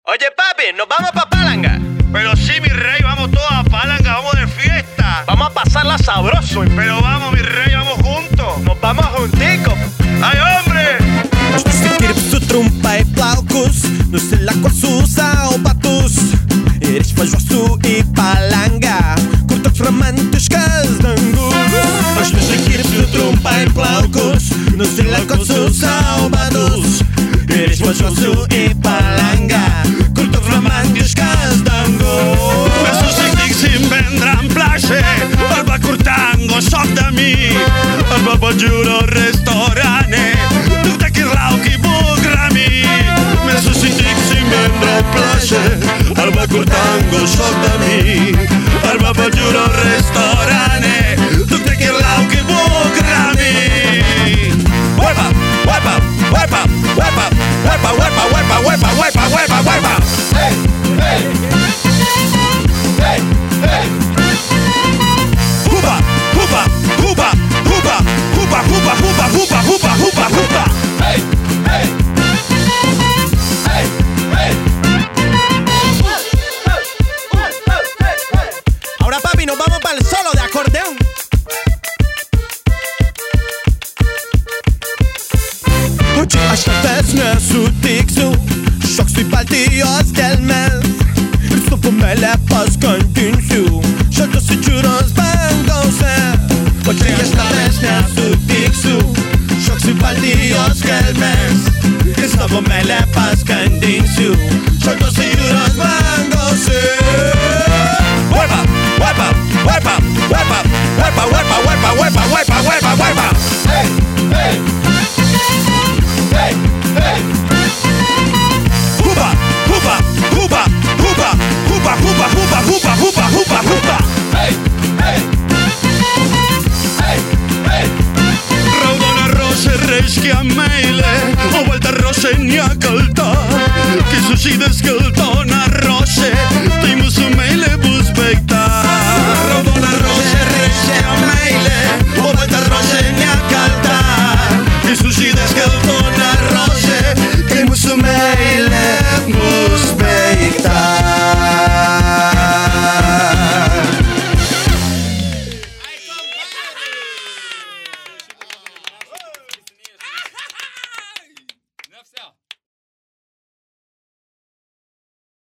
Oye, papi, nos vamos pa' Palanga. Pero sí, mi rey, vamos todos a Palanga, vamos de fiesta. Vamos a pasarla sabroso. Pero vamos, mi rey, vamos juntos. Nos vamos junticos. ¡Ay, hombre! Mas tu se trompa e palcos, no sei lá qual Susa ou Patus. Eres fajoso e palanga, curta framantes casdango. Mas tu se trompa e palcos, no sei lá qual Susa ou Patus. Eres fajoso e palanga, curta framantes casdango. Men så siktig sin vendran plasce, alba curtango soc de mi, alba bajuro restaurane, tu te kirlau ki bugrami. Men så siktig sin vendran plasce, alba curtango soc de mi, alba bajuro restaurane, tu te kirlau ki bugrami. Huepa, huepa, huepa, huepa, huepa, huepa, huepa, huepa, huepa, huepa, huepa. Hey, hey. Hey, hey. Huba, huba, huba, huba, huba, huba, huba, huba, huba, huba, huba. Hey, hey. Hey, hey. Ahora, papi, nos vamos para el solo de acordeón. Oye, hasta vesne sutiksu, şok sui paltios gelmez. Sufumele pas continsu, şarkı sıçırız ben gauze. Oye, hasta vesne sutiksu, şok sui paltios gelmez. Sufumele pas continsu, şarkı sıçırız ben gauze. Huepa, huepa, huepa, huepa, huepa, huepa, huepa, huepa, huepa, huepa, huepa. Hey, hey. Hey, hey. Huba, huba, huba, huba, huba, huba, huba, huba, huba, huba, huba. Hey, hey. Hey, hey. Raudona rose reiškia meilė, o balta rose niekal ta. Kai sužydas geltona rose,